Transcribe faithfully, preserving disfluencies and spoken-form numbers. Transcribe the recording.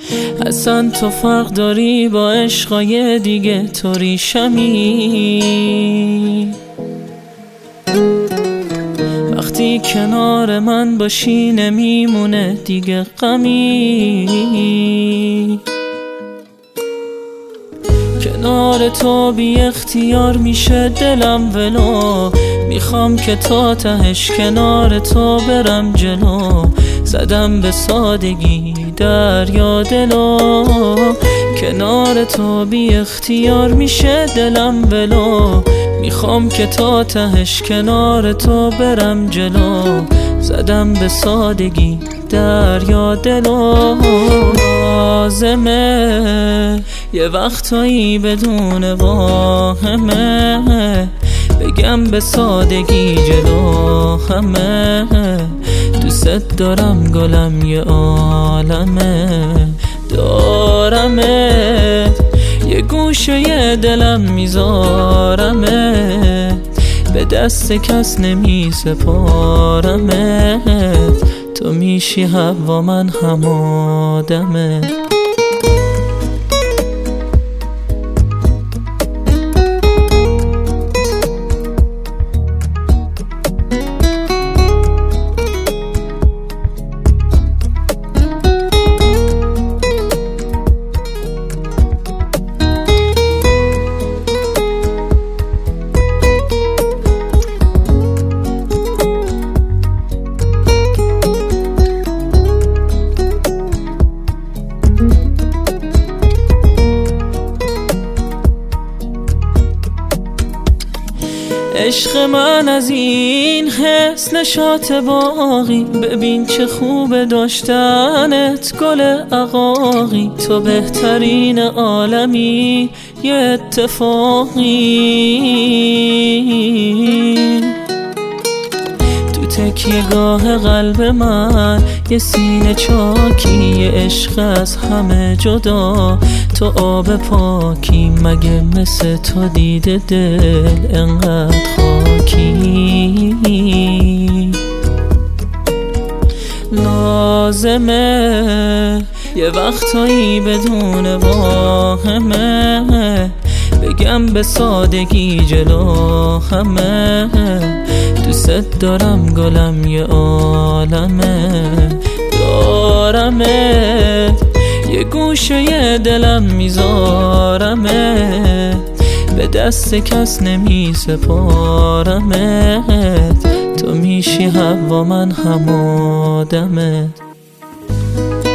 اصلا تو فرق داری با عشقای دیگه، تو ریشمی. وقتی کنار من باشی نمیمونه دیگه غمی. کنار تو بی اختیار میشه دلم ولو، میخوام که تا تهش کنار تو برم جلو. زدم به سادگی دریا دلو، کنار تو بی اختیار میشه دلم ولو. میخوام که تا تهش کنار تو برم جلو. زدم به سادگی دریا دلو. لازمه یه وقتایی بدون واهمه بگم به سادگی جلو همه. دوست دارم گلم یه عالمه، دارمت یه گوشه یه دلم میذارمت، به دست کس نمی سپارمت. تو میشی هوا من هم آدمت. عشق من از این حس نشاط باقی، ببین چه خوب داشتنت گل عقاقی. تو بهترین عالمی یه اتفاقی. تو تکیه‌گاه قلب من یه سینه چاکی، یه عشق از همه جدا تو آب پاکی. مگه مثل تو دیده دل انقدر خاکی؟ لازمه یه وقتایی بدون واهمه بگم به سادگی جلو همه. دوست دارم گلم یه عالمه، دارمت یه گوشه یه دلم میذارمت، به دست کس نمی سپارمت. تو میشی هوا من هم آدمت.